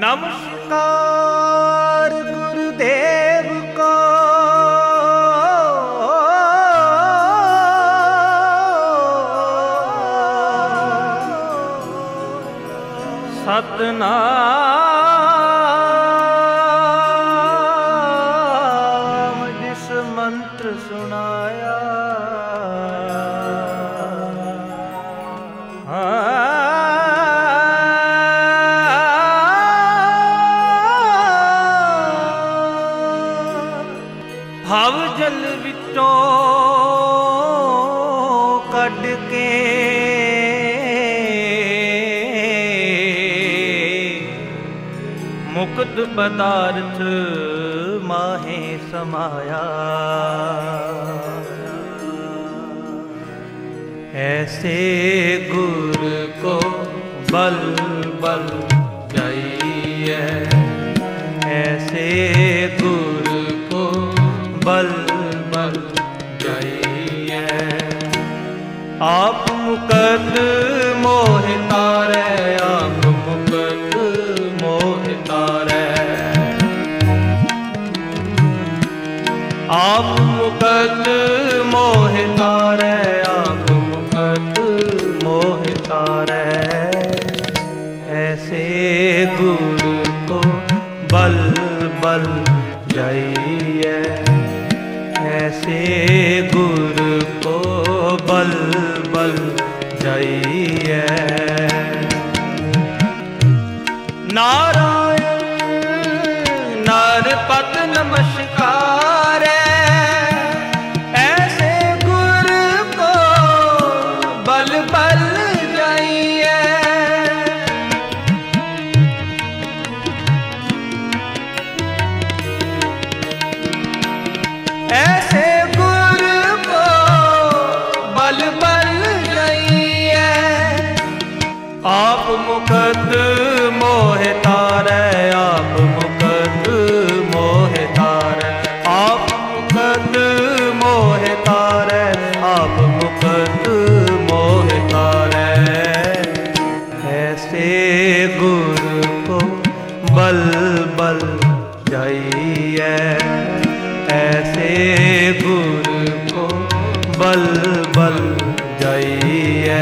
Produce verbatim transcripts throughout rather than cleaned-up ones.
नमस्कार गुरुदेव को सतनाम जिस मंत्र सुनाया भाव जल विचों कढ़ के मुक्त पदार्थ माहे समाया। ऐसे गुर को बल बल जाइए, ऐसे गुर को बल बल जाइए। आप मुकद मोह तारे, आप मुकद मोह तारे, आप मुकद मोह तारे, आप मुकद मोह तारे। ऐसे गुरु को बल बल जाइए, ऐसे गुरु को बल बल जाइए। नारायण नरपत नमस्कार, ऐसे गुरु को बल बल जाइए। ऐसे गुरु को बल बल जाइए। आप मुकद मोह तारे, आप मुकद मोह तारे, आप मुकद मोह तारे, आप मुकद मोह तारे। ऐसे गुरु को बल बल जाइए, ऐसे गुरु को बल बल जाइए।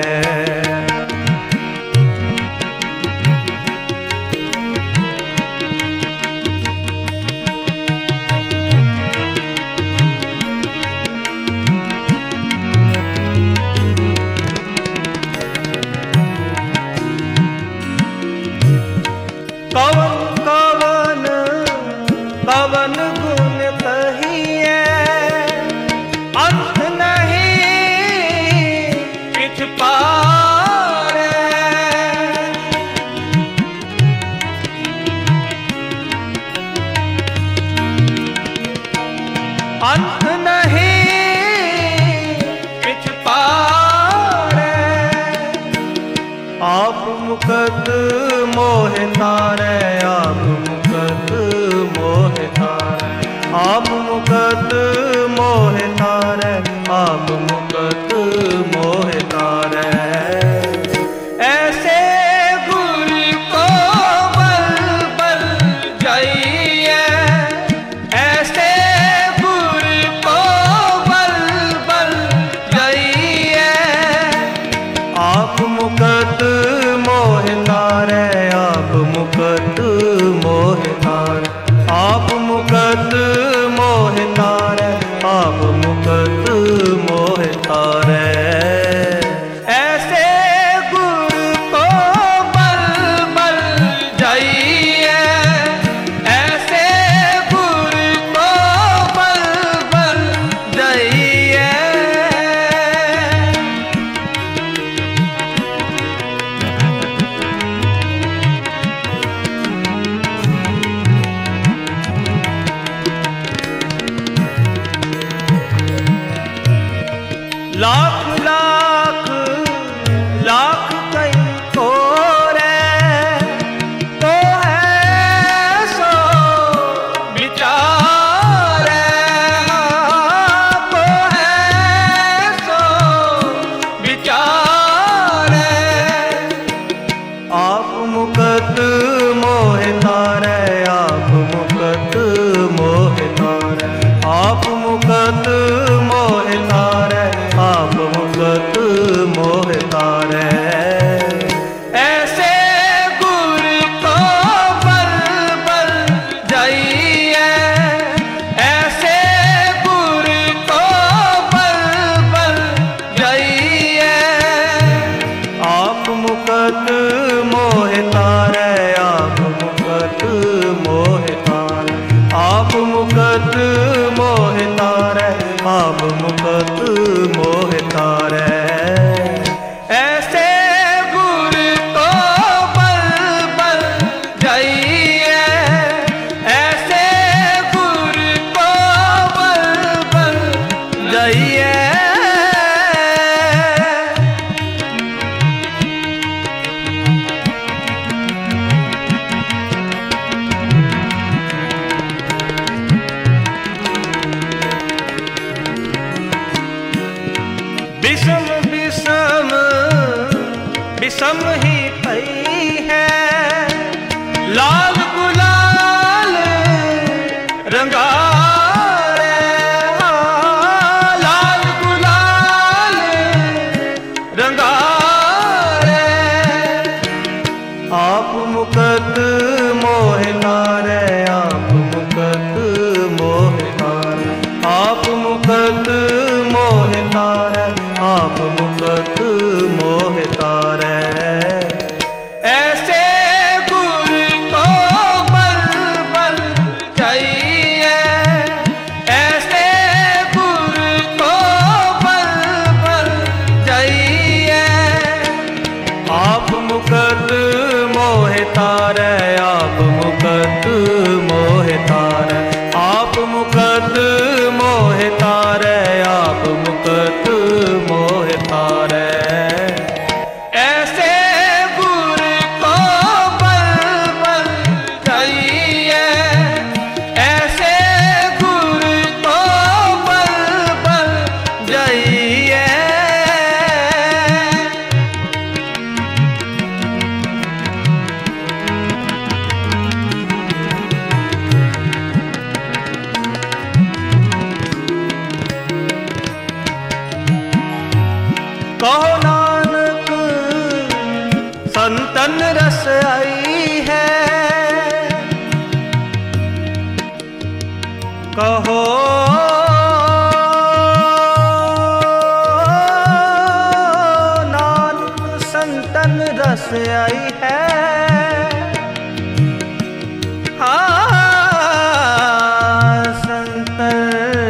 कवन कवन कवन गुण कहिए, अंत नहीं किछ पारे। अंत नहीं किछ पारे। आप मुकद मोह तारे, आप मुकद मोह तारे, आप मुकद मोह तारे, आप मुकद मोह तारे। ऐसे गुरु को बल बल जाइए, ऐसे गुरु को बल बल जाइए। आप मुकद मोह तारे, किस्म ही पई है। लाल गुलाल रंगा रे, लाल गुलाल रंगा रे। आप मुकत मोहिता रे, आप मुकत मोहिता रे, आप मुकत मोहिता रे, आप मुकत मोहिता रे। ऐसे गुर को बल बल चाहिए, ऐसे गुर को बल बल चाहिए। आप मुकत मोहिता रे, आप मुकत मोहिता रे, आप मुकत मोहिता रे, आप मुकत मोहिता रे। ऐसे गुर को बल बल चाहिए, ऐसे गुर को बल बल चाहिए। कहो नानक संतन रस आई है, कहो नानक संतन रस आई है। हाँ संतन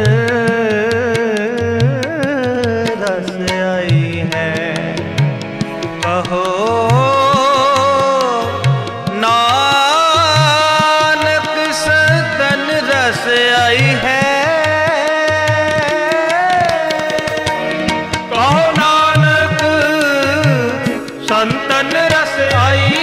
रस आई है। कहो नानक संतन रस आई है, कहो नानक संतन रस आई